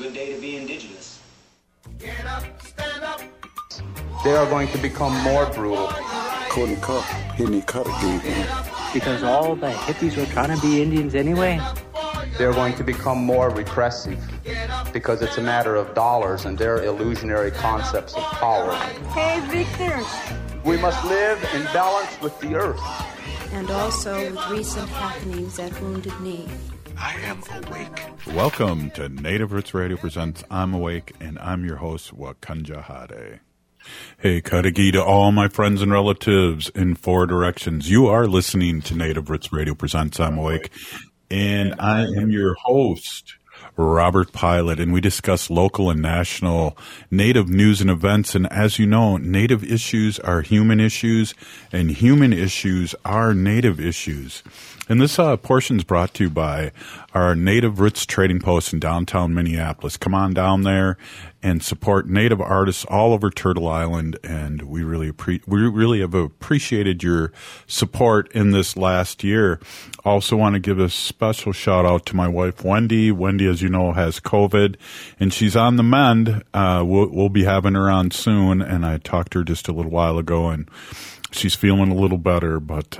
good day to be indigenous. Get up, stand up. They are going to become more brutal. Couldn't cut, hitting cut again. Because all the hippies were trying to be Indians anyway. They're going to become more repressive because it's a matter of dollars and their illusionary concepts of power. Hey, Victor. We must live in balance with the earth. And also with recent happenings at Wounded Knee. I am awake. Welcome to Native Roots Radio presents I'm Awake, and I'm your host, Wakanja Hade. Hey, Kadagi to all my friends and relatives in four directions. You are listening to Native Roots Radio presents I'm Awake, and I am your host, Robert Pilot, and we discuss local and national Native news and events. And as you know, Native issues are human issues, and human issues are Native issues. And this portion is brought to you by our Native Roots Trading Post in downtown Minneapolis. Come on down there and support Native artists all over Turtle Island, and we really have appreciated your support in this last year. Also want to give a special shout out to my wife Wendy. Wendy, as you know, has COVID, and she's on the mend. We'll be having her on soon, and I talked to her just a little while ago, and she's feeling a little better, but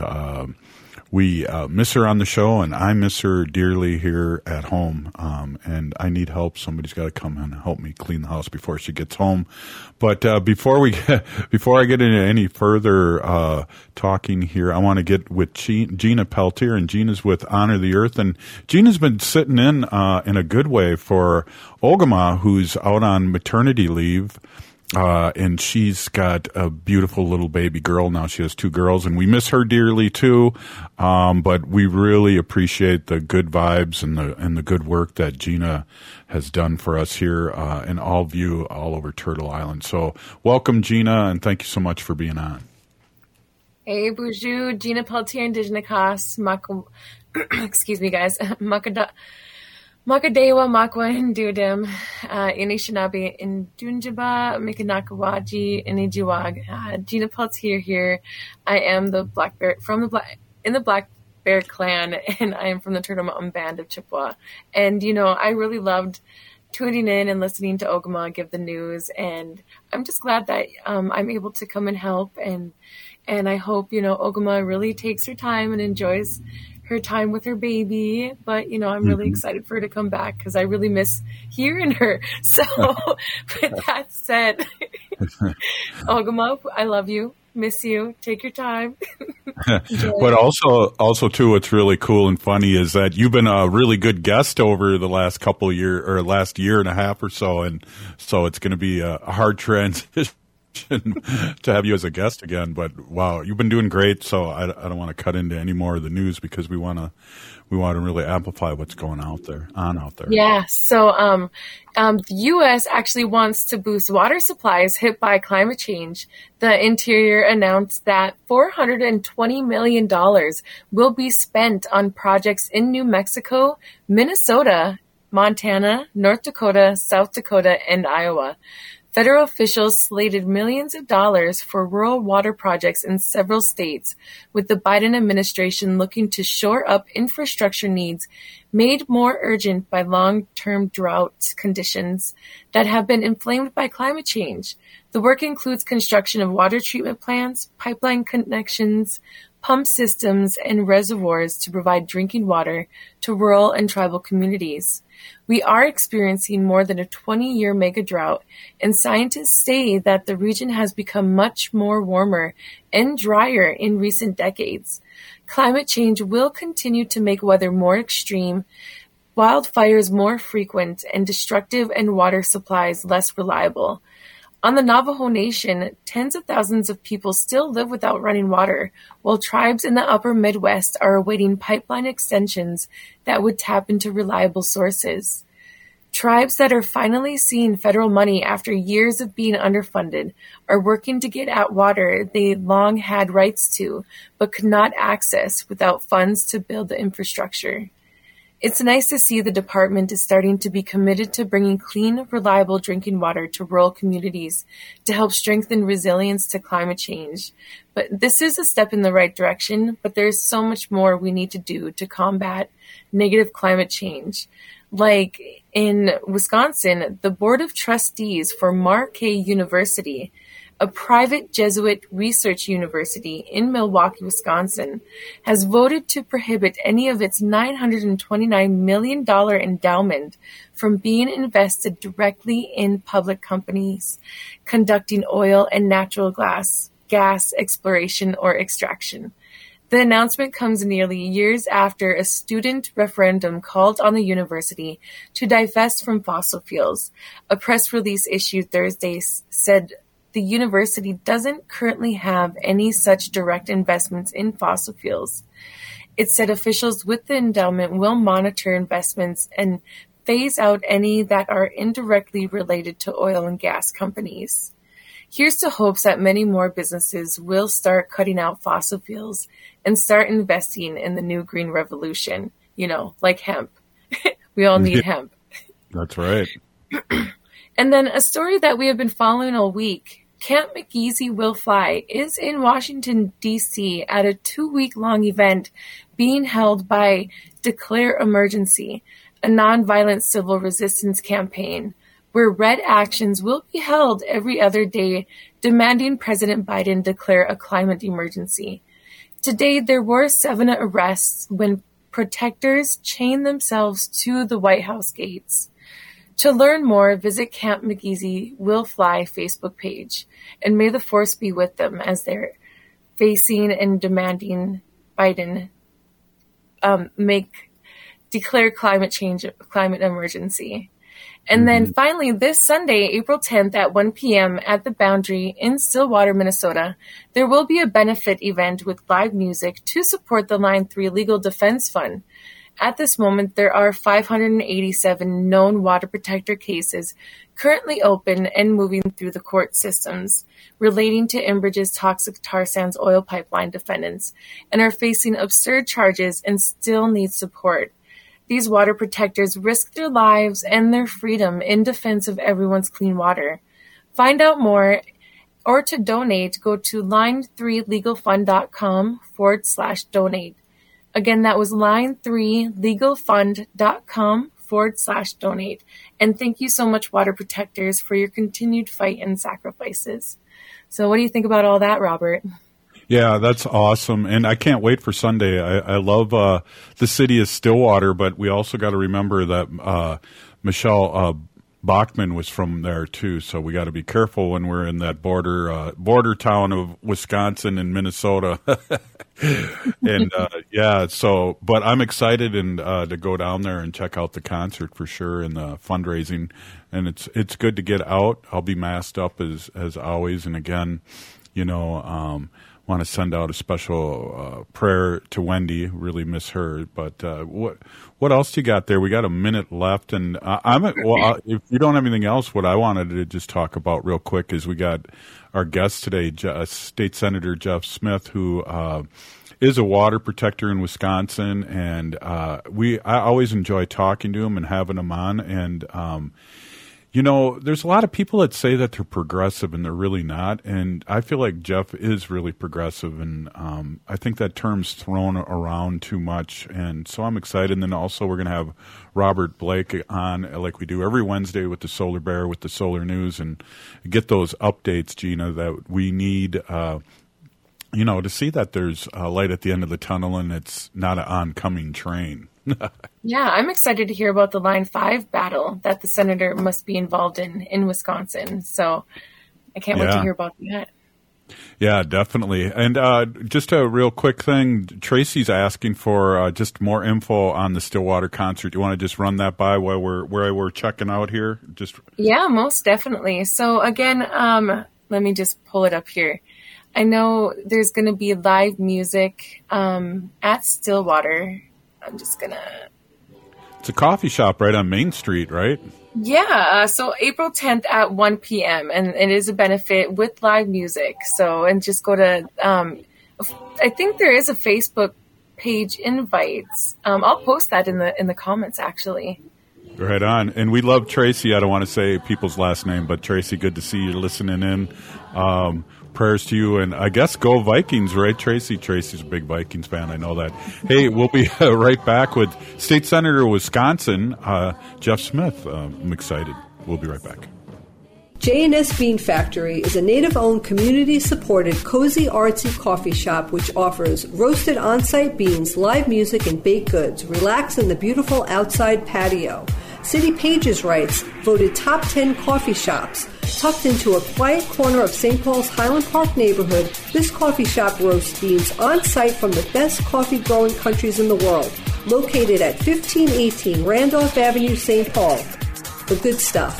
we miss her on the show, and I miss her dearly here at home. And I need help. Somebody's got to come and help me clean the house before she gets home. But before I get into any further talking here, I want to get with Gina Peltier, and Gina's with Honor the Earth, and Gina's been sitting in a good way for Ogama, who's out on maternity leave. And she's got a beautiful little baby girl now. She has two girls, and we miss her dearly too. But we really appreciate the good vibes and the good work that Gina has done for us here in Allview, all over Turtle Island. So welcome, Gina, and thank you so much for being on. Hey, bonjour, Gina Peltier, Indigenous, excuse me, guys, Makadewa, Makwa, Indudim, Inishinabe, Indunjaba, Mikanakawaji, Inijiwag. Gina Peltier here. I am the Black Bear in the Black Bear Clan, and I am from the Turtle Mountain Band of Chippewa. And I really loved tuning in and listening to Ogama give the news, and I'm just glad that I'm able to come and help. And I hope Ogama really takes her time and enjoys her time with her baby, but I'm really excited for her to come back because I really miss hearing her. So with that said, Ogama, I love you, miss you, take your time. But also too, what's really cool and funny is that you've been a really good guest over the last couple of years, or last year and a half or so, and so it's going to be a hard transition to have you as a guest again. But wow, you've been doing great. So I don't want to cut into any more of the news because we want to really amplify what's going on out there. Yeah. So the U.S. actually wants to boost water supplies hit by climate change. The Interior announced that $420 million will be spent on projects in New Mexico, Minnesota, Montana, North Dakota, South Dakota, and Iowa. Federal officials slated millions of dollars for rural water projects in several states, with the Biden administration looking to shore up infrastructure needs made more urgent by long-term drought conditions that have been inflamed by climate change. The work includes construction of water treatment plants, pipeline connections, pump systems, and reservoirs to provide drinking water to rural and tribal communities. We are experiencing more than a 20-year mega drought, and scientists say that the region has become much more warmer and drier in recent decades. Climate change will continue to make weather more extreme, wildfires more frequent, and destructive, and water supplies less reliable. On the Navajo Nation, tens of thousands of people still live without running water, while tribes in the upper Midwest are awaiting pipeline extensions that would tap into reliable sources. Tribes that are finally seeing federal money after years of being underfunded are working to get at water they long had rights to, but could not access without funds to build the infrastructure. It's nice to see the department is starting to be committed to bringing clean, reliable drinking water to rural communities to help strengthen resilience to climate change. But this is a step in the right direction, but there's so much more we need to do to combat negative climate change. like in Wisconsin, the Board of Trustees for Marquette University, a private Jesuit research university in Milwaukee, Wisconsin, has voted to prohibit any of its $929 million endowment from being invested directly in public companies conducting oil and natural gas exploration or extraction. The announcement comes nearly years after a student referendum called on the university to divest from fossil fuels. A press release issued Thursday said the university doesn't currently have any such direct investments in fossil fuels. It said officials with the endowment will monitor investments and phase out any that are indirectly related to oil and gas companies. Here's to hopes that many more businesses will start cutting out fossil fuels and start investing in the new green revolution, like hemp. We all need hemp. That's right. And then a story that we have been following all week. Camp McGeezy Will Fly is in Washington, D.C. at a 2-week-long event being held by Declare Emergency, a nonviolent civil resistance campaign, where red actions will be held every other day demanding President Biden declare a climate emergency. Today, there were 7 arrests when protectors chained themselves to the White House gates. To learn more, visit Camp McGeezy Will Fly Facebook page, and may the force be with them as they're facing and demanding Biden declare climate emergency. And then finally, this Sunday, April 10th at 1 p.m. at the Boundary in Stillwater, Minnesota, there will be a benefit event with live music to support the Line 3 Legal Defense Fund. At this moment, there are 587 known water protector cases currently open and moving through the court systems relating to Enbridge's toxic tar sands oil pipeline defendants and are facing absurd charges and still need support. These water protectors risk their lives and their freedom in defense of everyone's clean water. Find out more or to donate, go to line3legalfund.com/donate. Again, that was line3legalfund.com/donate. And thank you so much, water protectors, for your continued fight and sacrifices. So what do you think about all that, Robert? Yeah, that's awesome. And I can't wait for Sunday. I love the city of Stillwater, but we also got to remember that Michelle Bachmann was from there too. So we got to be careful when we're in that border town of Wisconsin and Minnesota. And but I'm excited and to go down there and check out the concert for sure and the fundraising. And it's good to get out. I'll be masked up as always. And again, want to send out a special prayer to Wendy. Really miss her. But what else you got there? We got a minute left, and if you don't have anything else, what I wanted to just talk about real quick is we got our guest today, State Senator Jeff Smith, who is a water protector in Wisconsin, and I always enjoy talking to him and having him on, and there's a lot of people that say that they're progressive and they're really not. And I feel like Jeff is really progressive. And I think that term's thrown around too much. And so I'm excited. And then also we're going to have Robert Blake on like we do every Wednesday with the Solar Bear, with the Solar News, and get those updates, Gina, that we need, to see that there's a light at the end of the tunnel and it's not an oncoming train. Yeah, I'm excited to hear about the Line 5 battle that the senator must be involved in Wisconsin. So I can't wait to hear about that. Yeah, definitely. And just a real quick thing, Tracy's asking for just more info on the Stillwater concert. You want to just run that by while we're checking out here? Yeah, most definitely. So again, let me just pull it up here. I know there's going to be live music at Stillwater. I'm just going to... It's a coffee shop right on Main Street, right? Yeah. So April 10th at 1 p.m. And it is a benefit with live music. So, and just go to... I think there is a Facebook page invites. I'll post that in the comments, actually. Right on. And we love Tracy. I don't want to say people's last name, but Tracy, good to see you listening in. Prayers to you. And I guess go Vikings, right, Tracy? Tracy's a big Vikings fan. I know that. Hey, we'll be right back with State Senator of Wisconsin, Jeff Smith. I'm excited. We'll be right back. J&S Bean Factory is a native-owned, community-supported, cozy, artsy coffee shop which offers roasted on-site beans, live music, and baked goods. Relax in the beautiful outside patio. City Pages writes, voted top 10 coffee shops. Tucked into a quiet corner of St. Paul's Highland Park neighborhood, this coffee shop roasts beans on-site from the best coffee-growing countries in the world. Located at 1518 Randolph Avenue, St. Paul. The good stuff.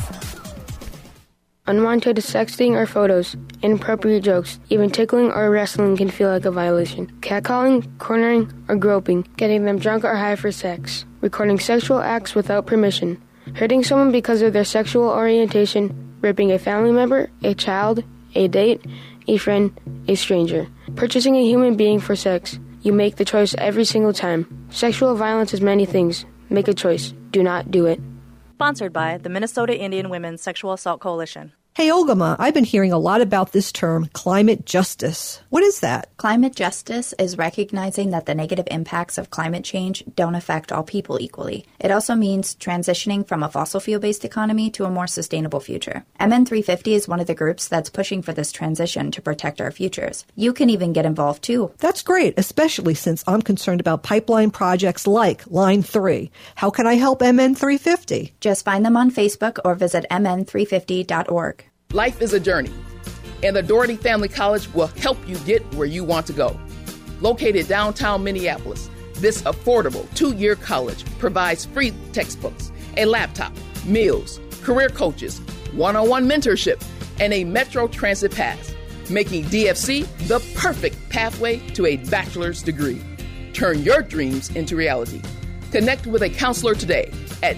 Unwanted sexting or photos, inappropriate jokes, even tickling or wrestling can feel like a violation. Catcalling, cornering, or groping, getting them drunk or high for sex, recording sexual acts without permission, hurting someone because of their sexual orientation, raping a family member, a child, a date, a friend, a stranger, purchasing a human being for sex. You make the choice every single time. Sexual violence is many things. Make a choice. Do not do it. Sponsored by the Minnesota Indian Women's Sexual Assault Coalition. Hey, Olgama, I've been hearing a lot about this term, climate justice. What is that? Climate justice is recognizing that the negative impacts of climate change don't affect all people equally. It also means transitioning from a fossil fuel-based economy to a more sustainable future. MN350 is one of the groups that's pushing for this transition to protect our futures. You can even get involved too. That's great, especially since I'm concerned about pipeline projects like Line 3. How can I help MN350? Just find them on Facebook or visit mn350.org. Life is a journey, and the Doherty Family College will help you get where you want to go. Located downtown Minneapolis, this affordable 2-year college provides free textbooks, a laptop, meals, career coaches, one-on-one mentorship, and a Metro Transit pass, making DFC the perfect pathway to a bachelor's degree. Turn your dreams into reality. Connect with a counselor today at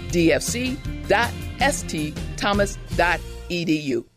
dfc.stthomas.edu.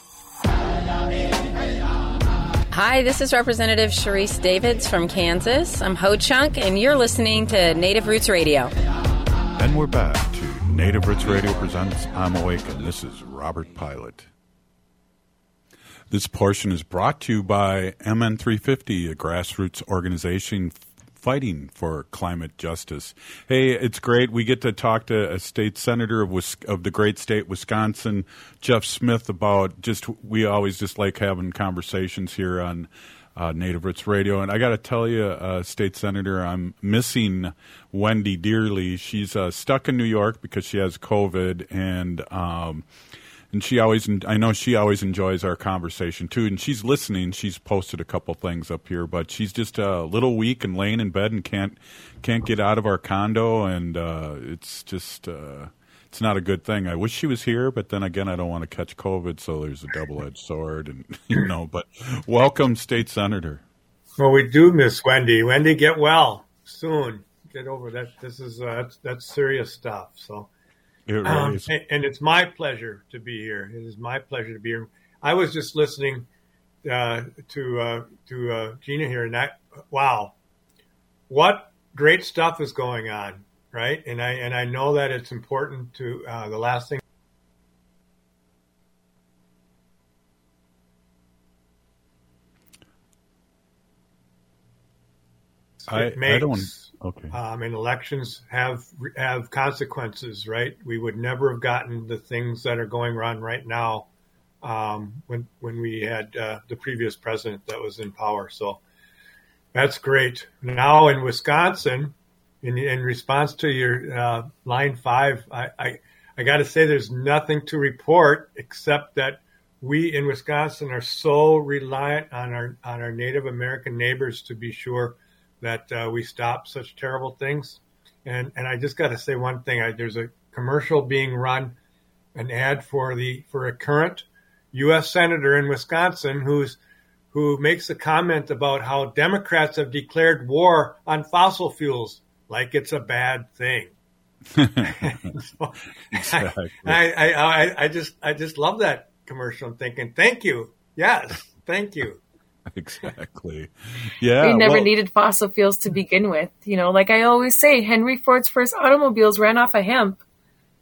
Hi, this is Representative Sharice Davids from Kansas. I'm Ho Chunk, and you're listening to Native Roots Radio. And we're back to Native Roots Radio presents I'm Awake, and this is Robert Pilot. This portion is brought to you by MN350, a grassroots organization fighting for climate justice. Hey, it's great. We get to talk to a state senator of the great state Wisconsin, Jeff Smith, about we always just like having conversations here on Native Roots Radio. And I got to tell you, State Senator, I'm missing Wendy dearly. She's stuck in New York because she has COVID, and I know she always enjoys our conversation too, and she's listening. She's posted a couple things up here, but she's just a little weak and laying in bed and can't get out of our condo, and it's just it's not a good thing. I wish she was here, but then again, I don't want to catch COVID, so there's a double-edged sword, and But welcome, State Senator. Well, we do miss Wendy. Wendy, get well soon. Get over that. This is that's serious stuff. So. It really is. And it's my pleasure to be here. It is my pleasure to be here. I was just listening to Gina here, and wow, what great stuff is going on, right? And I know that it's important to the last thing. I don't. Okay. And elections have consequences, right? We would never have gotten the things that are going on right now when we had the previous president that was in power. So that's great. Now in Wisconsin, in response to your line 5, I got to say there's nothing to report except that we in Wisconsin are so reliant on our Native American neighbors to be sure that we stop such terrible things. And I just got to say one thing. There's a commercial being run, an ad for a current U.S. senator in Wisconsin who makes a comment about how Democrats have declared war on fossil fuels like it's a bad thing. So exactly. I just love that commercial. I'm thinking, thank you. Yes, thank you. Exactly. Yeah. We never needed fossil fuels to begin with. Like I always say, Henry Ford's first automobiles ran off of hemp.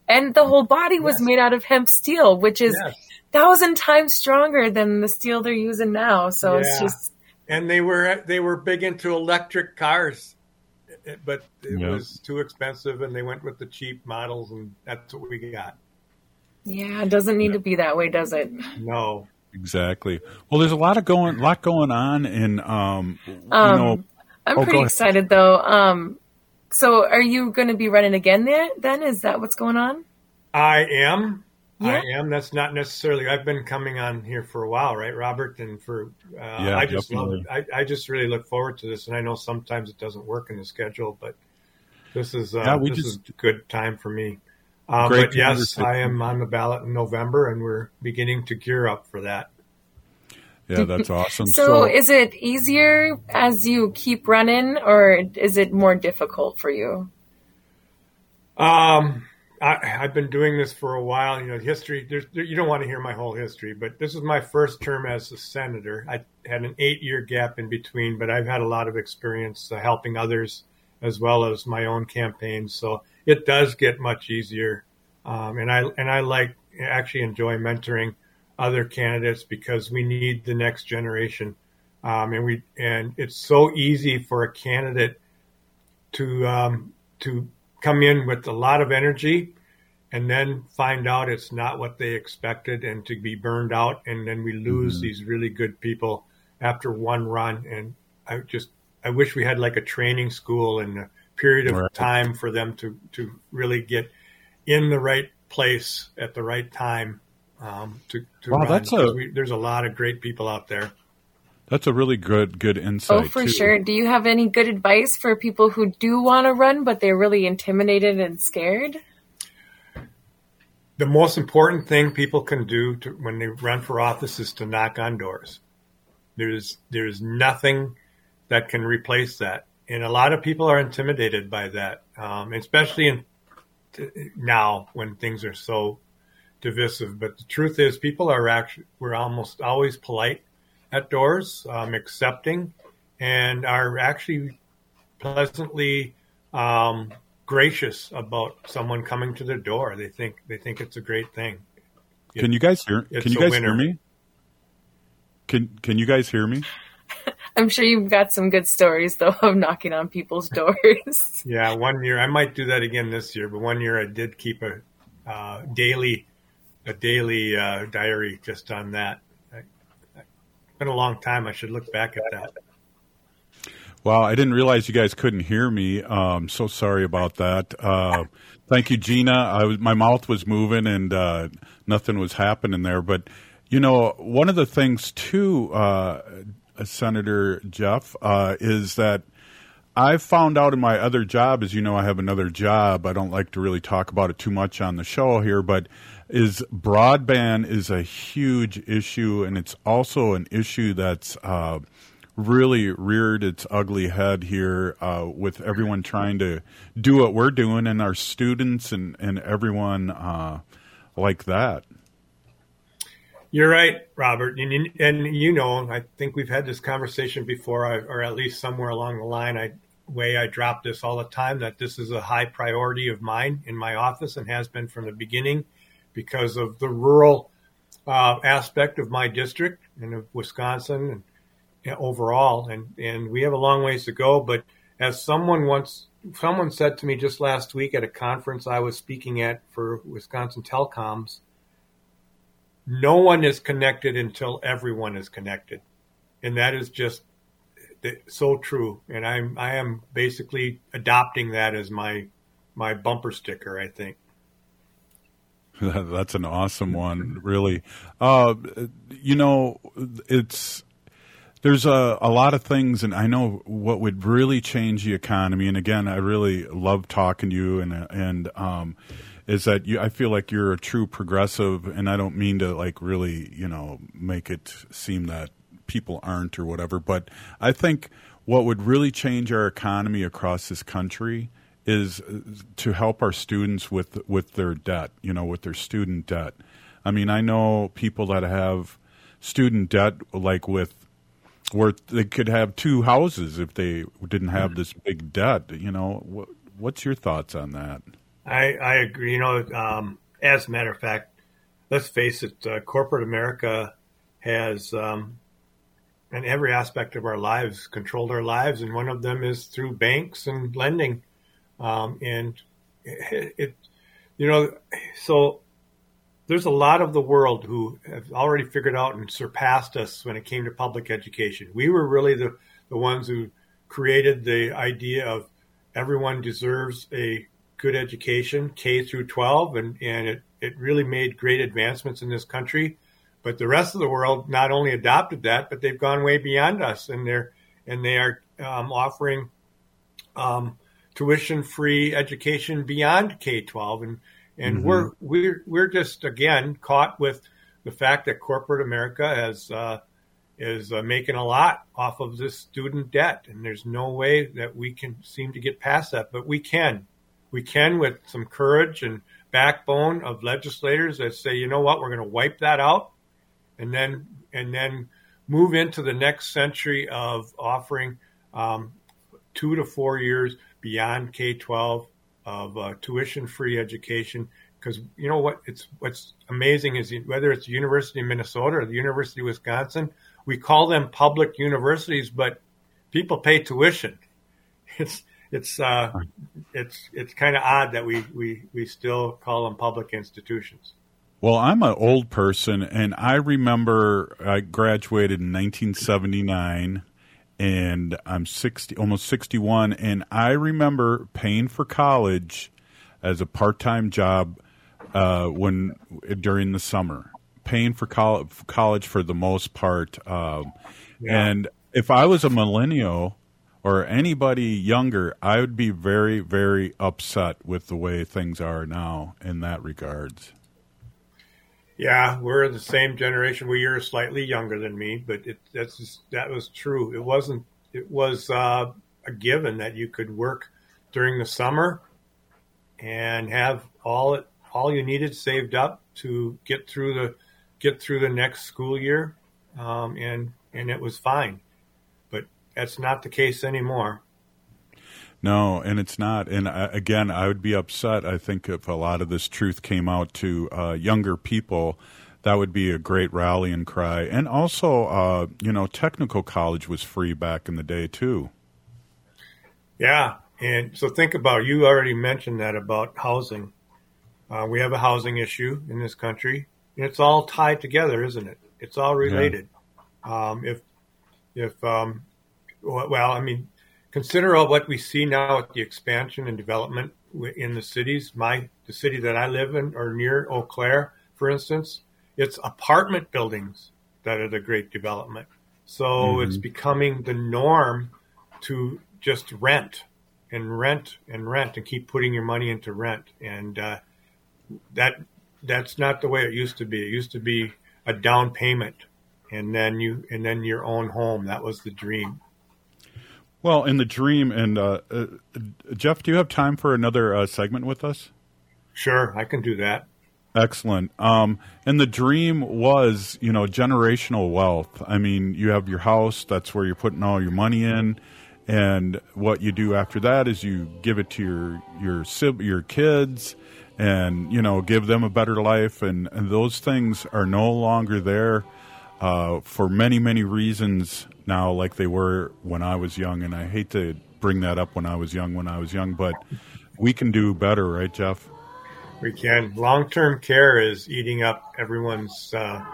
And the whole body was made out of hemp steel, which is 1,000 times stronger than the steel they're using now. So it's just. And they were big into electric cars, but it was too expensive, and they went with the cheap models, and that's what we got. Yeah, it doesn't need to be that way, does it? No. Exactly. Well, there's a lot going on, and I'm pretty excited though. So, are you going to be running again then? Is that what's going on? I am. Yeah. I am. That's not necessarily. I've been coming on here for a while, right, Robert? And for I just love it. I just really look forward to this, and I know sometimes it doesn't work in the schedule, but this is is a good time for me. But yes, I am on the ballot in November, and we're beginning to gear up for that. Yeah, that's awesome. So is it easier as you keep running, or is it more difficult for you? I've been doing this for a while. History, you don't want to hear my whole history, but this is my first term as a senator. I had an 8-year gap in between, but I've had a lot of experience helping others as well as my own campaigns. So it does get much easier. And I actually enjoy mentoring other candidates because we need the next generation. And it's so easy for a candidate to come in with a lot of energy and then find out it's not what they expected and to be burned out. And then we lose these really good people after one run. And I wish we had like a training school and a period of time for them to really get in the right place at the right time to run. There's a lot of great people out there. That's a really good insight. Oh, for sure. Do you have any good advice for people who do want to run, but they're really intimidated and scared? The most important thing people can do when they run for office is to knock on doors. There's nothing that can replace that. And a lot of people are intimidated by that, especially now when things are so divisive. But the truth is we're almost always polite at doors, accepting, and are actually pleasantly gracious about someone coming to their door. They think it's a great thing. Can you guys hear? Can you guys hear me? Can you guys hear me? I'm sure you've got some good stories though of knocking on people's doors. Yeah, one year I might do that again this year, but one year I did keep a daily diary just on that. It's been a long time. I should look back at that. Wow, I didn't realize you guys couldn't hear me. So sorry about that. Thank you, Gina. My mouth was moving and nothing was happening there. But, one of the things, too, Senator Jeff, is that I've found out in my other job, as you know, I have another job. I don't like to really talk about it too much on the show here, but broadband is a huge issue, and it's also an issue that's really reared its ugly head here with everyone trying to do what we're doing, and our students and everyone like that. You're right, Robert. And I think we've had this conversation before, or at least somewhere along the line, I drop this all the time, that this is a high priority of mine in my office and has been from the beginning because of the rural aspect of my district and of Wisconsin and overall. And we have a long ways to go. But as someone said to me just last week at a conference I was speaking at for Wisconsin Telecoms, no one is connected until everyone is connected. And that is just so true. And I am basically adopting that as my bumper sticker, I think. That's an awesome one, really. There's a lot of things, and I know what would really change the economy. And again, I really love talking to you, and is that I feel like you're a true progressive, and I don't mean to really, make it seem that people aren't or whatever. But I think what would really change our economy across this country is to help our students with their debt, with their student debt. I mean, I know people that have student debt where they could have 2 houses if they didn't have this big debt. What's your thoughts on that? I agree. As a matter of fact, let's face it, corporate America has, in every aspect of our lives, controlled our lives, and one of them is through banks and lending. So there's a lot of the world who have already figured out and surpassed us when it came to public education. We were really the ones who created the idea of everyone deserves a good education, K through 12, and it really made great advancements in this country. But the rest of the world not only adopted that, but they've gone way beyond us, and they are offering tuition-free education beyond K-12, and we're just again caught with the fact that corporate America is making a lot off of this student debt, and there's no way that we can seem to get past that, but we can with some courage and backbone of legislators that say, you know what, we're going to wipe that out, and then move into the next century of offering 2 to 4 years beyond K-12 of tuition-free education. Because you know what's amazing is whether it's the University of Minnesota or the University of Wisconsin, we call them public universities, but people pay tuition. It's kind of odd that we still call them public institutions. Well, I'm an old person, and I remember I graduated in 1979, and I'm almost 61, and I remember paying for college as a part-time job during the summer, paying for college for the most part. And if I was a millennial or anybody younger, I would be very, very upset with the way things are now in that regards. Yeah, we're the same generation. Well, you're slightly younger than me, but that was true. It was a given that you could work during the summer and have all you needed saved up to get through the next school year, and it was fine. But that's not the case anymore. No, and it's not. And again, I would be upset, I think, if a lot of this truth came out to younger people. That would be a great rallying cry. And also, technical college was free back in the day, too. Yeah, and so think about it. You already mentioned that about housing. We have a housing issue in this country, and it's all tied together, isn't it? It's all related. Yeah. Consider what we see now with the expansion and development in the cities. The city that I live in, or near Eau Claire, for instance, it's apartment buildings that are the great development. So it's becoming the norm to just rent and keep putting your money into rent. And that's not the way it used to be. It used to be a down payment and then your own home. That was the dream. Well, in the dream, and Jeff, do you have time for another segment with us? Sure, I can do that. Excellent. And the dream was, generational wealth. I mean, you have your house, that's where you're putting all your money in, and what you do after that is you give it to your kids and, give them a better life, and those things are no longer there for many, many reasons now, like they were when I was young. And I hate to bring that up when I was young, but we can do better, right, Jeff? We can. Long-term care is eating up everyone's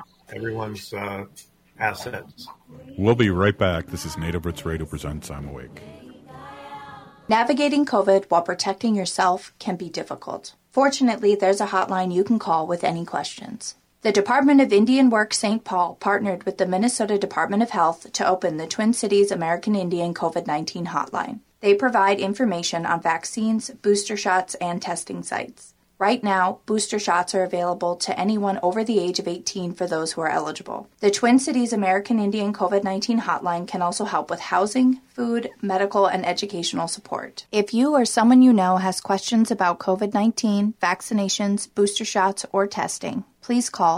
assets. We'll be right back. This is Native Roots Radio presents I'm Awake. Navigating COVID while protecting yourself can be difficult. Fortunately, there's a hotline you can call with any questions. The Department of Indian Work St. Paul partnered with the Minnesota Department of Health to open the Twin Cities American Indian COVID-19 hotline. They provide information on vaccines, booster shots, and testing sites. Right now, booster shots are available to anyone over the age of 18 for those who are eligible. The Twin Cities American Indian COVID-19 hotline can also help with housing, food, medical, and educational support. If you or someone you know has questions about COVID-19, vaccinations, booster shots, or testing, please call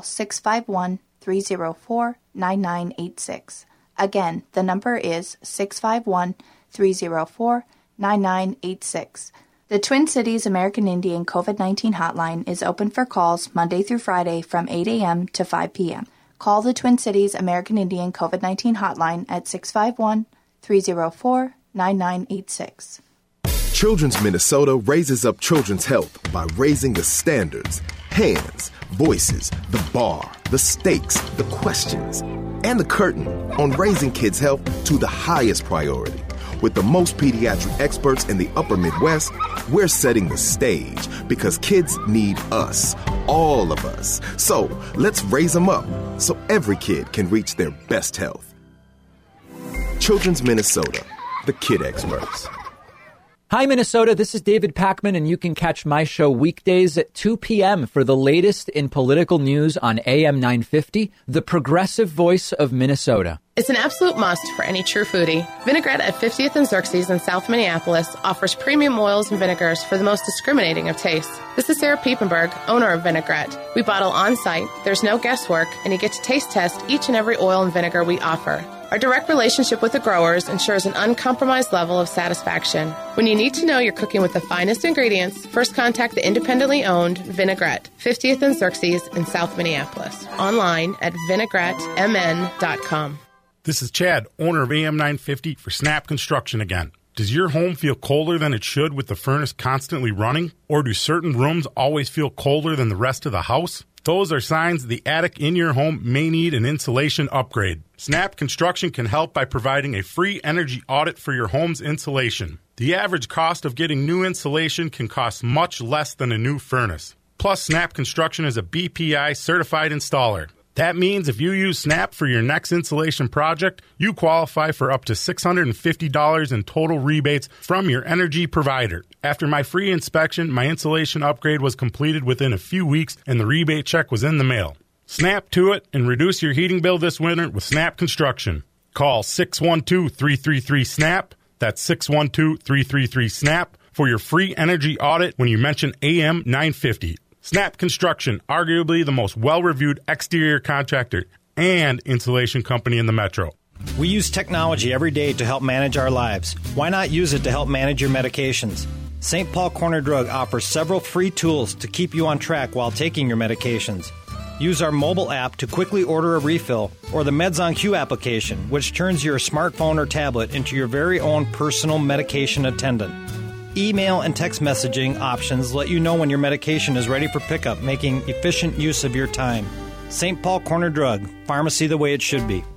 651-304-9986. Again, the number is 651-304-9986. The Twin Cities American Indian COVID-19 hotline is open for calls Monday through Friday from 8 a.m. to 5 p.m. Call the Twin Cities American Indian COVID-19 hotline at 651-304-9986. Children's Minnesota raises up children's health by raising the standards, hands, voices, the bar, the stakes, the questions, and the curtain on raising kids' health to the highest priority. With the most pediatric experts in the upper Midwest, we're setting the stage because kids need us, all of us. So let's raise them up so every kid can reach their best health. Children's Minnesota, the kid experts. Hi, Minnesota. This is David Packman, and you can catch my show weekdays at 2 p.m. for the latest in political news on AM 950, the progressive voice of Minnesota. It's an absolute must for any true foodie. Vinaigrette at 50th and Xerxes in South Minneapolis offers premium oils and vinegars for the most discriminating of tastes. This is Sarah Piepenberg, owner of Vinaigrette. We bottle on-site, there's no guesswork, and you get to taste test each and every oil and vinegar we offer. Our direct relationship with the growers ensures an uncompromised level of satisfaction. When you need to know you're cooking with the finest ingredients, first contact the independently owned Vinaigrette, 50th and Xerxes in South Minneapolis. Online at vinaigrettemn.com. This is Chad, owner of AM 950 for Snap Construction again. Does your home feel colder than it should with the furnace constantly running? Or do certain rooms always feel colder than the rest of the house? Those are signs the attic in your home may need an insulation upgrade. Snap Construction can help by providing a free energy audit for your home's insulation. The average cost of getting new insulation can cost much less than a new furnace. Plus, Snap Construction is a BPI certified installer. That means if you use Snap for your next insulation project, you qualify for up to $650 in total rebates from your energy provider. After my free inspection, my insulation upgrade was completed within a few weeks and the rebate check was in the mail. Snap to it and reduce your heating bill this winter with Snap Construction. Call 612-333-SNAP. That's 612-333-SNAP for your free energy audit when you mention AM 950. Snap Construction, arguably the most well-reviewed exterior contractor and insulation company in the metro. We use technology every day to help manage our lives. Why not use it to help manage your medications? St. Paul Corner Drug offers several free tools to keep you on track while taking your medications. Use our mobile app to quickly order a refill, or the Meds on Q application, which turns your smartphone or tablet into your very own personal medication attendant. Email and text messaging options let you know when your medication is ready for pickup, making efficient use of your time. St. Paul Corner Drug, pharmacy the way it should be.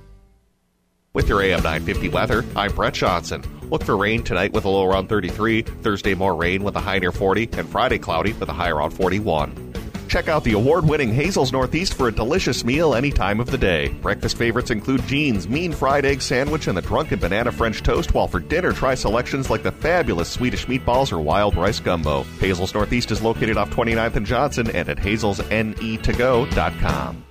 With your AM 950 weather, I'm Brett Johnson. Look for rain tonight with a low around 33, Thursday more rain with a high near 40, and Friday cloudy with a high around 41. Check out the award-winning Hazel's Northeast for a delicious meal any time of the day. Breakfast favorites include Jean's Mean Fried Egg Sandwich and the Drunken Banana French Toast, while for dinner, try selections like the fabulous Swedish Meatballs or Wild Rice Gumbo. Hazel's Northeast is located off 29th and Johnson and at hazelsnetogo.com.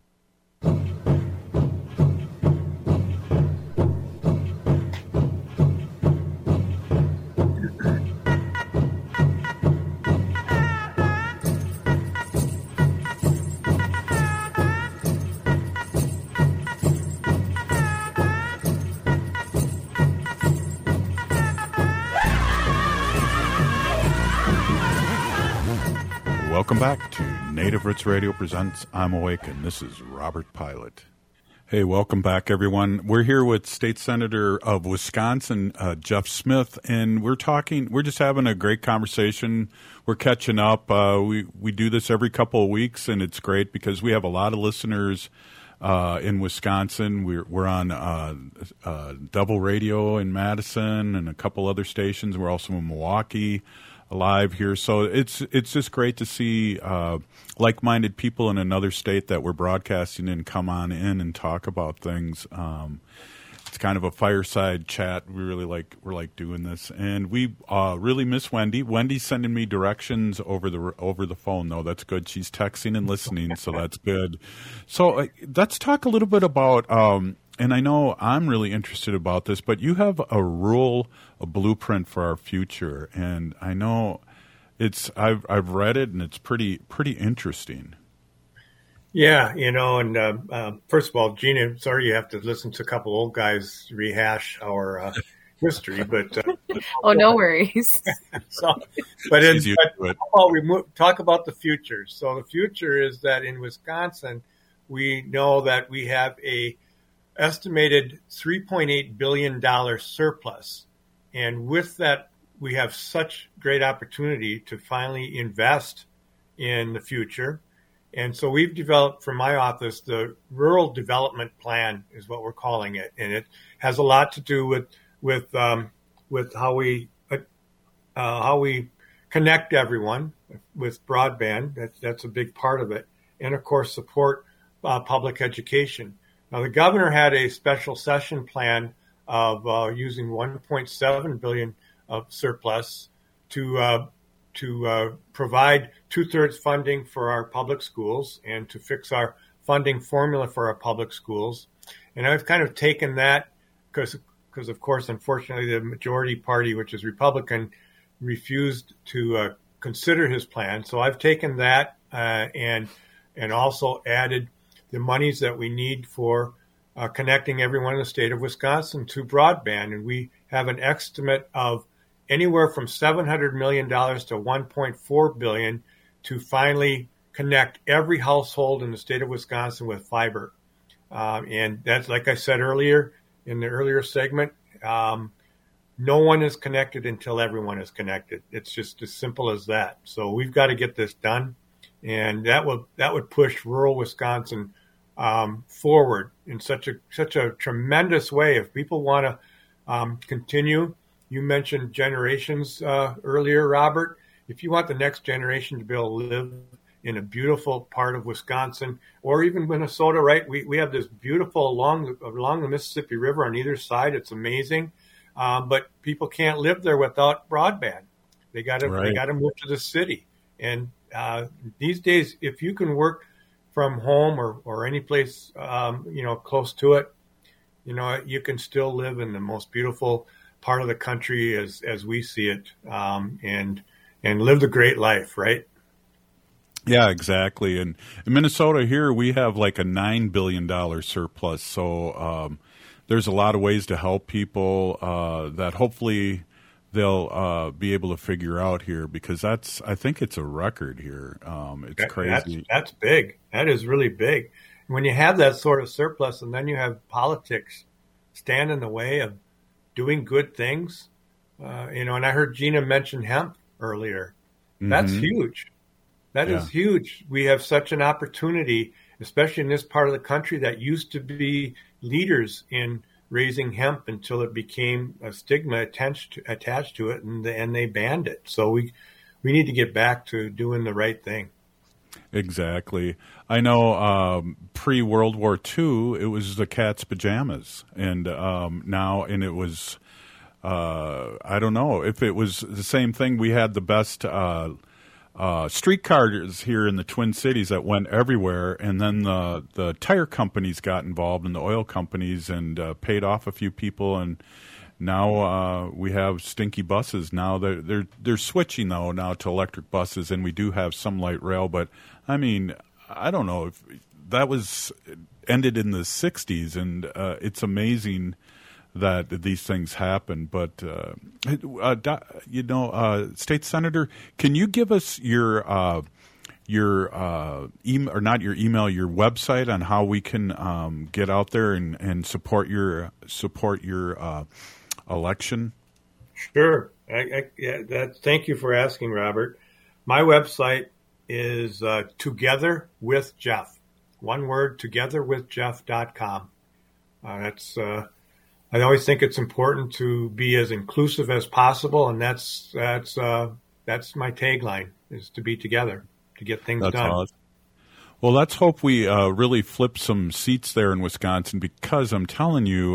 Welcome back to Native Roots Radio Presents I'm Awake, and this is Robert Pilot. Hey, welcome back, everyone. We're here with State Senator of Wisconsin, Jeff Smith, and we're just having a great conversation. We're catching up. We do this every couple of weeks, and it's great because we have a lot of listeners in Wisconsin. We're on Double Radio in Madison and a couple other stations. We're also in Milwaukee live here. So it's just great to see like-minded people in another state that we're broadcasting in come on in and talk about things. It's kind of a fireside chat. We're like doing this, and we really miss Wendy. Wendy's sending me directions over the phone, though. That's good. She's texting and listening, so that's good. So let's talk a little bit about. And I know I'm really interested about this, but you have a blueprint for our future, and I know I've read it, and it's pretty interesting. Yeah, and first of all, Gina, sorry you have to listen to a couple old guys rehash our history, but oh, no worries. We talk about the future. So the future is that in Wisconsin, we know that we have a estimated $3.8 billion surplus, and with that, we have such great opportunity to finally invest in the future. And so we've developed, from my office, the Rural Development Plan is what we're calling it, and it has a lot to do with how we connect everyone with broadband. That's a big part of it, and of course support public education. Now the governor had a special session plan of using $1.7 billion of surplus to provide 2/3 funding for our public schools and to fix our funding formula for our public schools. And I've kind of taken that because of course, unfortunately, the majority party, which is Republican, refused to consider his plan. So I've taken that and also added the monies that we need for connecting everyone in the state of Wisconsin to broadband. And we have an estimate of anywhere from $700 million to $1.4 billion to finally connect every household in the state of Wisconsin with fiber. And that's, like I said earlier, in the earlier segment, no one is connected until everyone is connected. It's just as simple as that. So we've got to get this done, and that would push rural Wisconsin forward in such a tremendous way. If people want to continue, you mentioned generations earlier, Robert. If you want the next generation to be able to live in a beautiful part of Wisconsin or even Minnesota, right? We have this beautiful along the Mississippi River on either side. It's amazing, but people can't live there without broadband. They got to move to the city. And these days, if you can work from home or any place close to it, you can still live in the most beautiful part of the country as we see it, and live the great life, right? Yeah, exactly. And in Minnesota here, we have like a $9 billion surplus. So there's a lot of ways to help people that hopefully they'll be able to figure out here, because I think it's a record here. It's crazy. That's big. That is really big. When you have that sort of surplus and then you have politics stand in the way of doing good things, and I heard Gina mention hemp earlier. That's huge. That is huge. We have such an opportunity, especially in this part of the country that used to be leaders in raising hemp until it became a stigma attached to it, and they banned it. So we need to get back to doing the right thing. Exactly. I know pre-World War II, it was the cat's pajamas. And now, and it was, I don't know if it was the same thing. We had the best streetcars here in the Twin Cities that went everywhere, and then the tire companies got involved and the oil companies and paid off a few people, and now we have stinky buses. Now they're switching though now to electric buses, and we do have some light rail. But I mean, I don't know if that was ended in the 60s, and it's amazing that these things happen. But, State Senator, can you give us your email, or not your email, your website on how we can get out there and support your election? Sure. Thank you for asking, Robert. My website is Together with Jeff. One word, togetherwithjeff.com. I always think it's important to be as inclusive as possible, and that's my tagline, is to be together, to get things done. Awesome. Well, let's hope we really flip some seats there in Wisconsin, because I'm telling you,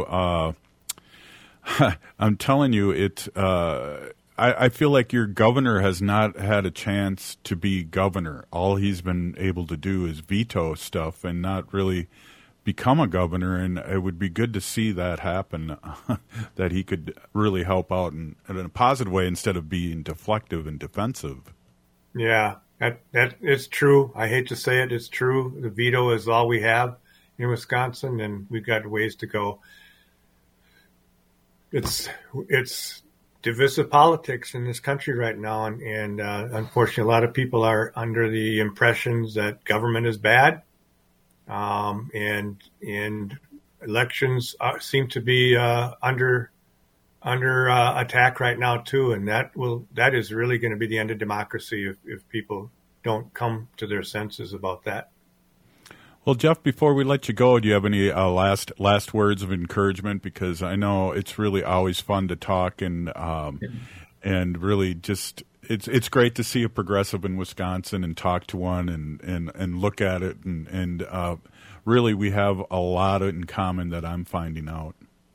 I feel like your governor has not had a chance to be governor. All he's been able to do is veto stuff and not really become a governor, and it would be good to see that happen, that he could really help out in a positive way instead of being deflective and defensive. Yeah, that is true. I hate to say it, it's true. The veto is all we have in Wisconsin, and we've got ways to go. it's divisive politics in this country right now, and unfortunately, a lot of people are under the impressions that government is bad, and elections seem to be under attack right now too, and that is really going to be the end of democracy if people don't come to their senses about that. Well, Jeff, before we let you go, do you have any last words of encouragement? Because I know it's really always fun to talk, and really just it's great to see a progressive in Wisconsin and talk to one and look at it, and really we have a lot in common that I'm finding out.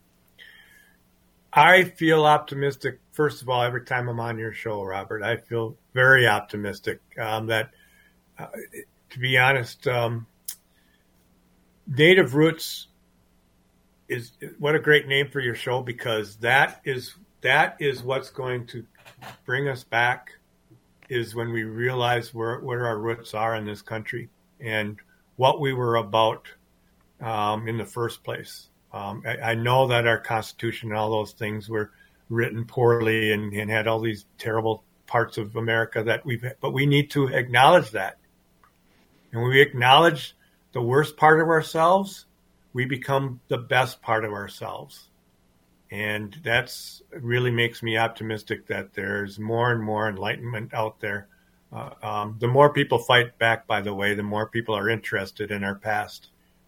I feel optimistic. First of all, every time I'm on your show, Robert, I feel very optimistic that, to be honest, Native Roots is what a great name for your show, because that is what's going to bring us back, is when we realize where our roots are in this country and what we were about in the first place. I know that our Constitution and all those things were written poorly and had all these terrible parts of America but we need to acknowledge that. And when we acknowledge the worst part of ourselves, we become the best part of ourselves. And that's really makes me optimistic that there's more and more enlightenment out there. The more people fight back, by the way, the more people are interested in our past.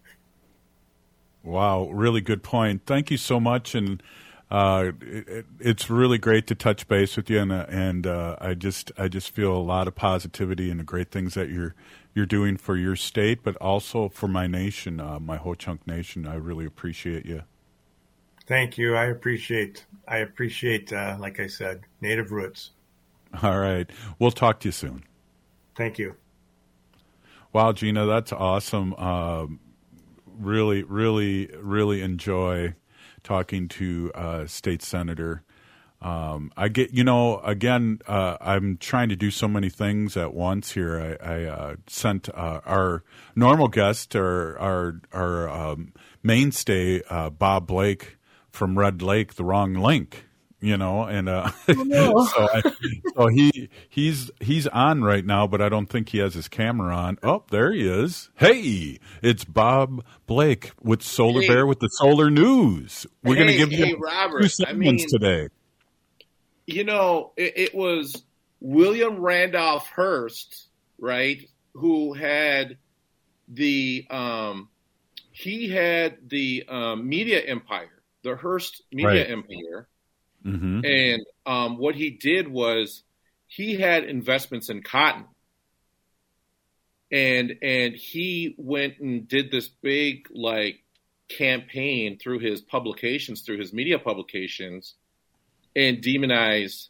Wow, really good point. Thank you so much, and it's really great to touch base with you, and I just feel a lot of positivity and the great things that you're doing for your state, but also for my nation, my Ho-Chunk Nation. I really appreciate you. Thank you. I appreciate, like I said, Native Roots. All right. We'll talk to you soon. Thank you. Wow, Gina, that's awesome. Really, really, really enjoy talking to State Senator. I get, again, I'm trying to do so many things at once here. I sent our normal guest, our mainstay, Bob Blake from Red Lake, the wrong link, and so he's on right now, but I don't think he has his camera on. Oh, there he is. Hey, it's Bob Blake with Solar Bear with the Solar News. We're going to give you Robert, 2 segments today. It was William Randolph Hearst, right, who had the media empire, the Hearst media empire. Mm-hmm. And what he did was he had investments in cotton. And he went and did this big campaign through his publications, through his media publications, and demonize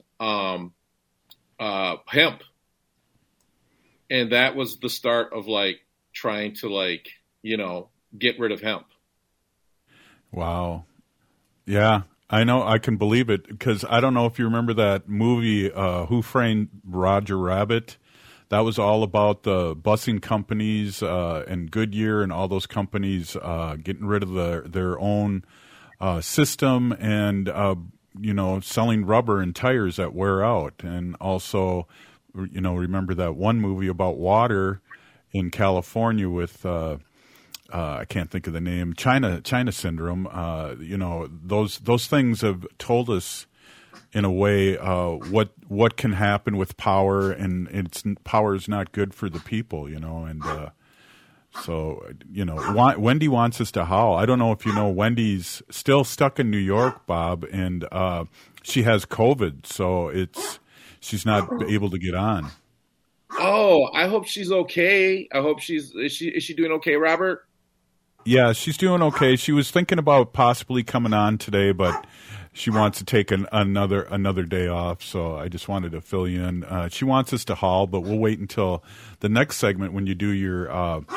hemp. And that was the start of trying to get rid of hemp. Wow. Yeah, I know. I can believe it, because I don't know if you remember that movie, Who Framed Roger Rabbit. That was all about the busing companies and Goodyear and all those companies getting rid of their own system and selling rubber and tires that wear out. And also, remember that one movie about water in California with, I can't think of the name, China Syndrome. Those things have told us in a way what can happen with power, and power is not good for the people, and so, Wendy wants us to howl. I don't know if you know, Wendy's still stuck in New York, Bob, and she has COVID, so she's not able to get on. Oh, I hope she's okay. I hope is she doing okay, Robert? Yeah, she's doing okay. She was thinking about possibly coming on today, but she wants to take another day off, so I just wanted to fill you in. She wants us to haul, but we'll wait until the next segment when you do your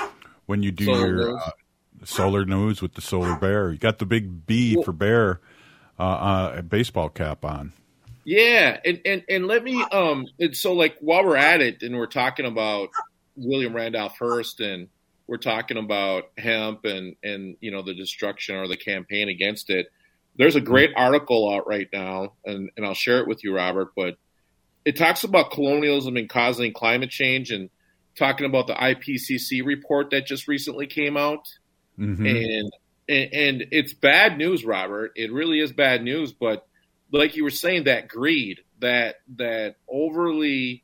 Solar News with the Solar Bear. You got the big B for bear baseball cap on. Yeah, and let me so while we're at it and we're talking about William Randolph Hearst and we're talking about hemp and the destruction or the campaign against it, there's a great article out right now, and I'll share it with you, Robert, but it talks about colonialism and causing climate change and talking about the IPCC report that just recently came out. Mm-hmm. And it's bad news, Robert. It really is bad news. But like you were saying, that greed, that overly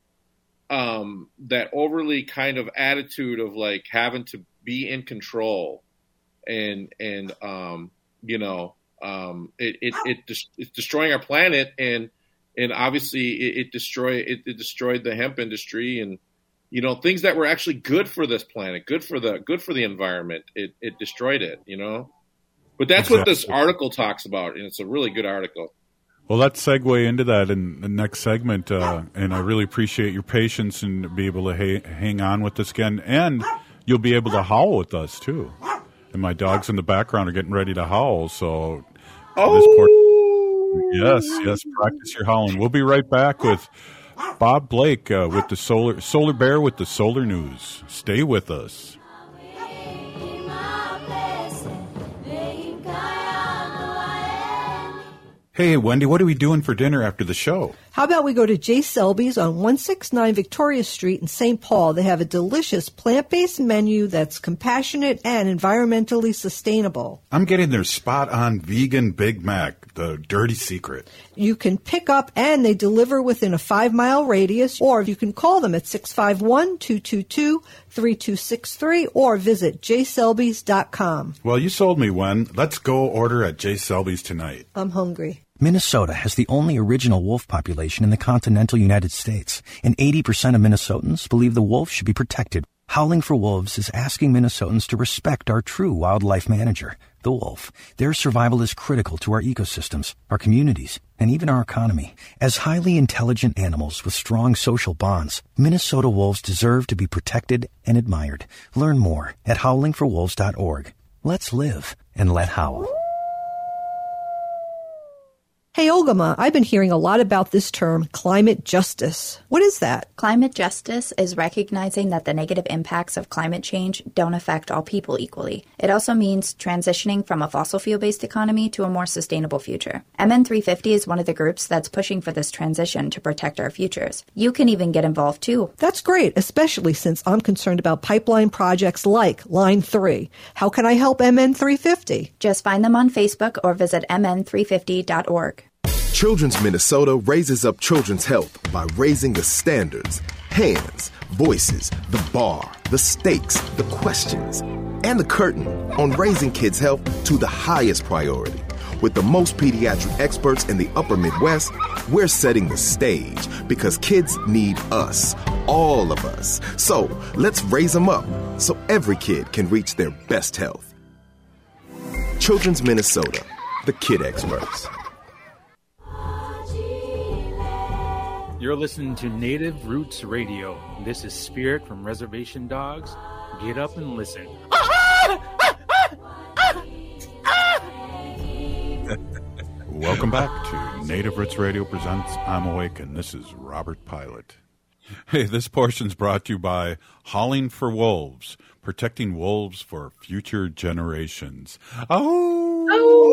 kind of attitude of like having to be in control, it's destroying our planet, and obviously it destroyed the hemp industry, and things that were actually good for this planet, good for the environment. It destroyed it, But that's exactly what this article talks about, and it's a really good article. Well, let's segue into that in the next segment, and I really appreciate your patience and be able to hang on with us again, and you'll be able to howl with us too. And my dogs in the background are getting ready to howl, so yes, practice your howling. We'll be right back with Bob Blake with the Solar Bear with the Solar News. Stay with us. Hey, Wendy, what are we doing for dinner after the show? How about we go to J. Selby's on 169 Victoria Street in St. Paul? They have a delicious plant-based menu that's compassionate and environmentally sustainable. I'm getting their spot-on vegan Big Mac, the dirty secret. You can pick up and they deliver within a 5-mile radius, or you can call them at 651-222-3263 or visit jselbys.com. Well, you sold me, Wen. Let's go order at J. Selby's tonight. I'm hungry. Minnesota has the only original wolf population in the continental United States, and 80% of Minnesotans believe the wolf should be protected. Howling for Wolves is asking Minnesotans to respect our true wildlife manager, the wolf. Their survival is critical to our ecosystems, our communities, and even our economy. As highly intelligent animals with strong social bonds, Minnesota wolves deserve to be protected and admired. Learn more at howlingforwolves.org. Let's live and let howl. Hey, Ogama, I've been hearing a lot about this term, climate justice. What is that? Climate justice is recognizing that the negative impacts of climate change don't affect all people equally. It also means transitioning from a fossil fuel-based economy to a more sustainable future. MN350 is one of the groups that's pushing for this transition to protect our futures. You can even get involved too. That's great, especially since I'm concerned about pipeline projects like Line 3. How can I help MN350? Just find them on Facebook or visit mn350.org. Children's Minnesota raises up children's health by raising the standards, hands, voices, the bar, the stakes, the questions, and the curtain on raising kids' health to the highest priority. With the most pediatric experts in the upper Midwest, we're setting the stage because kids need us, all of us. So let's raise them up so every kid can reach their best health. Children's Minnesota, the kid experts. You're listening to Native Roots Radio. This is Spirit from Reservation Dogs. Get up and listen. Welcome back to Native Roots Radio presents I'm Awake, and this is Robert Pilot. Hey, this portion's brought to you by Howling for Wolves, protecting wolves for future generations. Oh!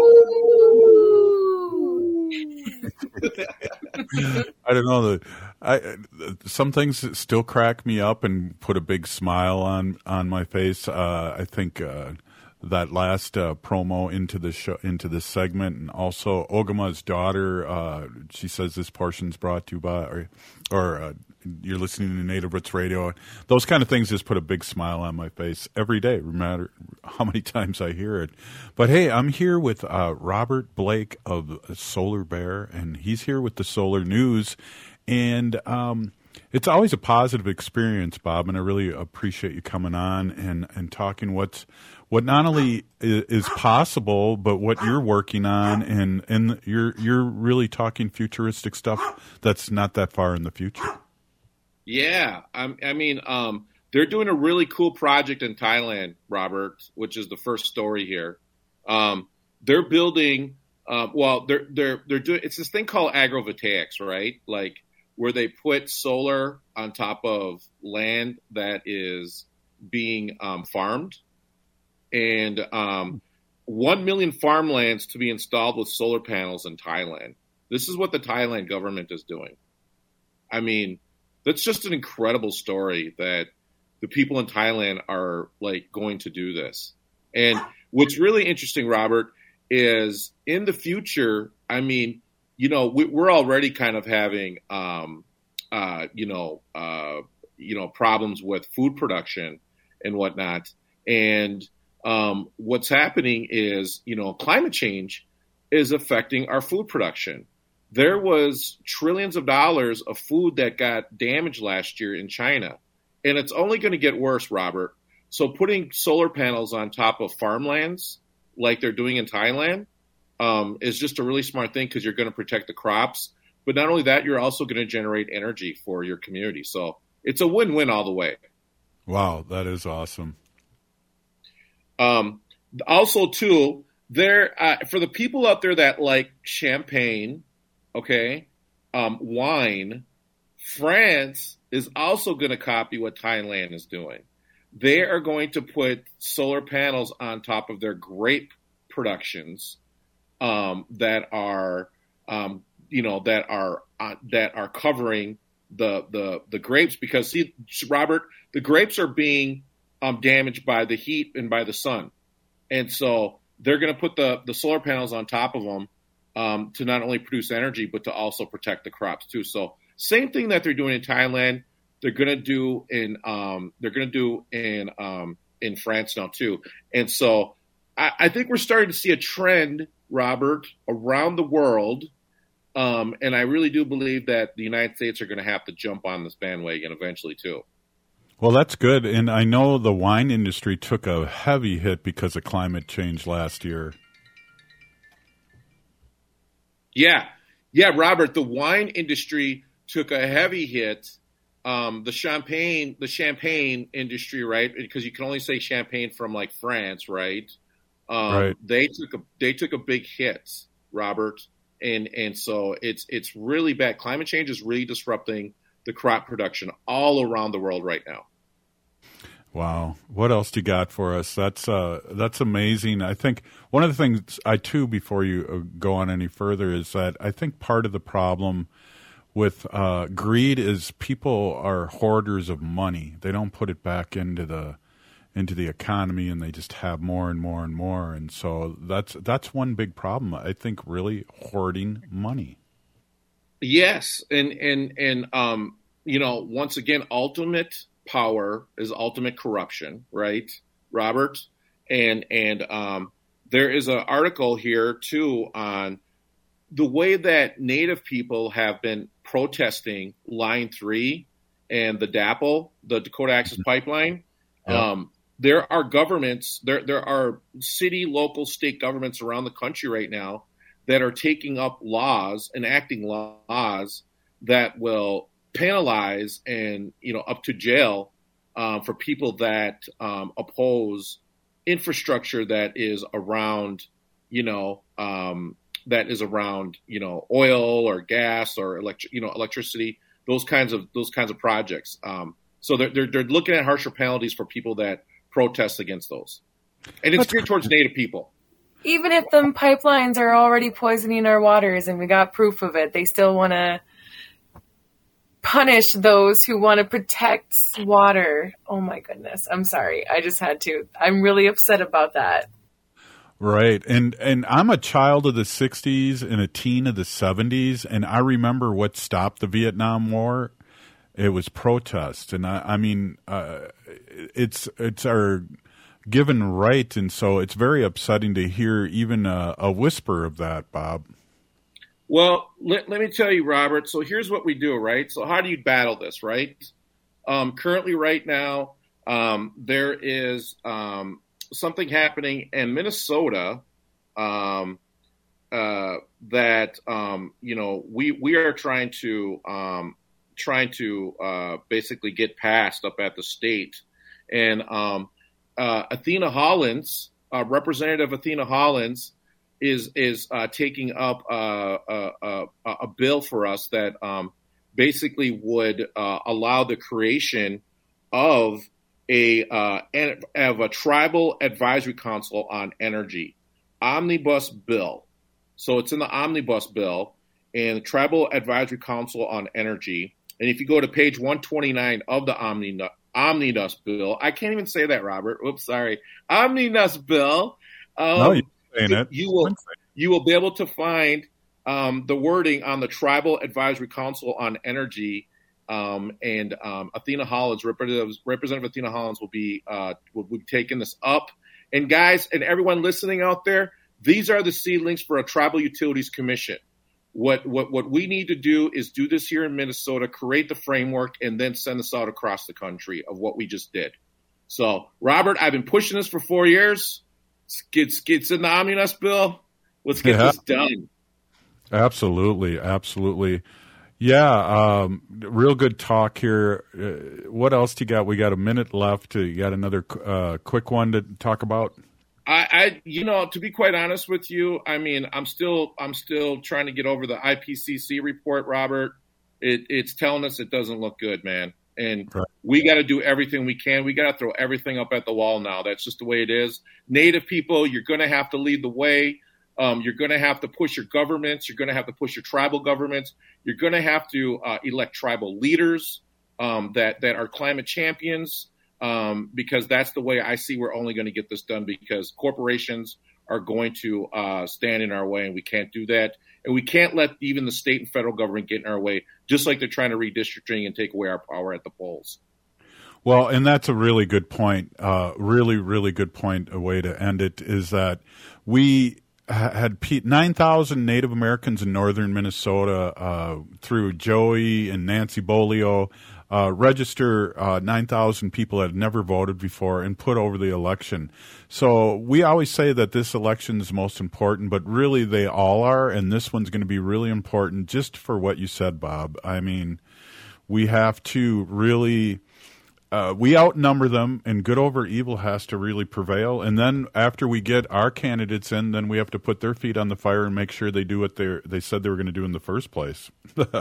I don't know. Some things still crack me up and put a big smile on my face. I think that last promo into the show, into this segment, and also Ogama's daughter. She says this portion's brought to you by, or you're listening to Native Roots Radio. Those kind of things just put a big smile on my face every day, no matter how many times I hear it. But hey, I'm here with Robert Blake of Solar Bear, and he's here with the Solar News. And it's always a positive experience, Bob, and I really appreciate you coming on and talking what not only is possible, but what you're working on, and you're really talking futuristic stuff that's not that far in the future. Yeah, I mean, they're doing a really cool project in Thailand, Robert, which is the first story here. They're building, they're doing, it's this thing called agrovoltaics, right? Like where they put solar on top of land that is being farmed. And 1 million farmlands to be installed with solar panels in Thailand. This is what the Thailand government is doing. I mean, that's just an incredible story that the people in Thailand are like going to do this. And what's really interesting, Robert, is in the future, I mean, you know, we're already kind of having, problems with food production and whatnot. And what's happening is, you know, climate change is affecting our food production. There was trillions of dollars of food that got damaged last year in China, and it's only going to get worse, Robert. So putting solar panels on top of farmlands like they're doing in Thailand is just a really smart thing because you're going to protect the crops. But not only that, you're also going to generate energy for your community. So it's a win-win all the way. Wow, that is awesome. Also, too, there for the people out there that like champagne, okay, wine, France is also going to copy what Thailand is doing. They are going to put solar panels on top of their grape productions that are covering the grapes because, see, Robert, the grapes are being damaged by the heat and by the sun, and so they're going to put the solar panels on top of them to not only produce energy but to also protect the crops too. So same thing that they're doing in Thailand, they're going to do in France now too. And so I think we're starting to see a trend, Robert, around the world. And I really do believe that the United States are going to have to jump on this bandwagon eventually too. Well, that's good. And I know the wine industry took a heavy hit because of climate change last year. Yeah, Robert, the wine industry took a heavy hit. The champagne industry, right? Because you can only say champagne from like France, right? Right. They took a big hit, Robert, and so it's really bad. Climate change is really disrupting the crop production all around the world right now. Wow. What else do you got for us? That's amazing. I think one of the things before you go on any further is that I think part of the problem with greed is people are hoarders of money. They don't put it back into the economy, and they just have more and more and more. And so that's one big problem. I think really hoarding money. Yes, and once again, ultimate power is ultimate corruption, right, Robert? And there is an article here too on the way that Native people have been protesting Line 3 and the DAPL, the Dakota Access Pipeline. Yeah. There are governments, there are city, local, state governments around the country right now that are taking up laws, enacting laws that will penalize and, up to jail for people that oppose infrastructure that is around, oil or gas or electricity, those kinds of projects. So they're looking at harsher penalties for people that protest against those, and it's geared towards Native people. Even if the pipelines are already poisoning our waters and we got proof of it, they still want to punish those who want to protect water. Oh my goodness. I'm sorry. I just had to. I'm really upset about that. Right. And I'm a child of the 60s and a teen of the 70s, and I remember what stopped the Vietnam War. It was protest. And I mean, it's our given right, and so it's very upsetting to hear even a whisper of that, Bob. Well, let me tell you, Robert, so here's what we do, right? So how do you battle this, right? Currently right now, there is something happening in Minnesota that, we are trying to basically get passed up at the state. And Athena Hollins, Representative Athena Hollins, is taking up a bill for us that basically would allow the creation of a tribal advisory council on energy. omnibus bill. So it's in the omnibus bill and the Tribal Advisory Council on Energy. And if you go to page 129 of the omnibus bill, I can't even say that, Robert. Oops, sorry. Omnibus bill. No, you're saying it. You will be able to find the wording on the Tribal Advisory Council on Energy, and Athena Hollins, Representative Athena Hollins, will be taking this up. And guys, and everyone listening out there, these are the seedlings for a Tribal Utilities Commission. What we need to do is do this here in Minnesota, create the framework, and then send this out across the country of what we just did. So, Robert, I've been pushing this for 4 years. It's in the omnibus bill. Let's get this done. Absolutely. Yeah, real good talk here. What else do you got? We got a minute left. You got another quick one to talk about? To be quite honest with you, I mean, I'm still trying to get over the IPCC report, Robert. It's telling us it doesn't look good, man. And we got to do everything we can. We got to throw everything up at the wall now. That's just the way it is. Native people, you're going to have to lead the way. You're going to have to push your governments. You're going to have to push your tribal governments. You're going to have to elect tribal leaders that are climate champions, because that's the way I see we're only going to get this done, because corporations are going to stand in our way, and we can't do that. And we can't let even the state and federal government get in our way, just like they're trying to redistricting and take away our power at the polls. Well, and that's a really good point. Really, really good point. A way to end it is that we had 9,000 Native Americans in northern Minnesota through Joey and Nancy Bolio register 9,000 people that had never voted before and put over the election. So we always say that this election is most important, but really they all are, and this one's going to be really important just for what you said, Bob. I mean, we have to really we outnumber them, and good over evil has to really prevail. And then after we get our candidates in, then we have to put their feet on the fire and make sure they do what they said they were going to do in the first place.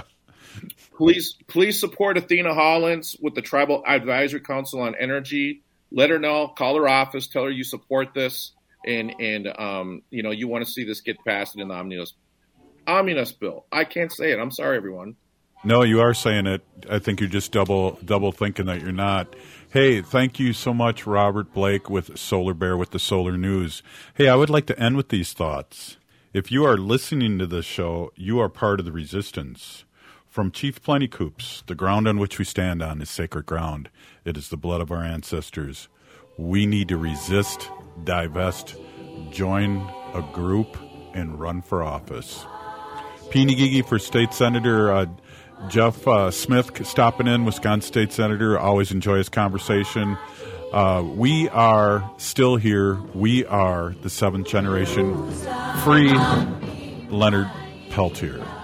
Please support Athena Hollins with the Tribal Advisory Council on Energy. Let her know, call her office, tell her you support this, and you want to see this get passed in the omnibus bill. I can't say it. I'm sorry, everyone. No, you are saying it. I think you're just double thinking that you're not. Hey, thank you so much, Robert Blake with Solar Bear with the Solar News. Hey, I would like to end with these thoughts. If you are listening to this show, you are part of the resistance. From Chief Plentycoops, the ground on which we stand on is sacred ground. It is the blood of our ancestors. We need to resist, divest, join a group, and run for office. Peeny Gigi for State Senator Jeff Smith stopping in, Wisconsin State Senator. Always enjoy his conversation. We are still here. We are the seventh generation. Free Leonard Peltier.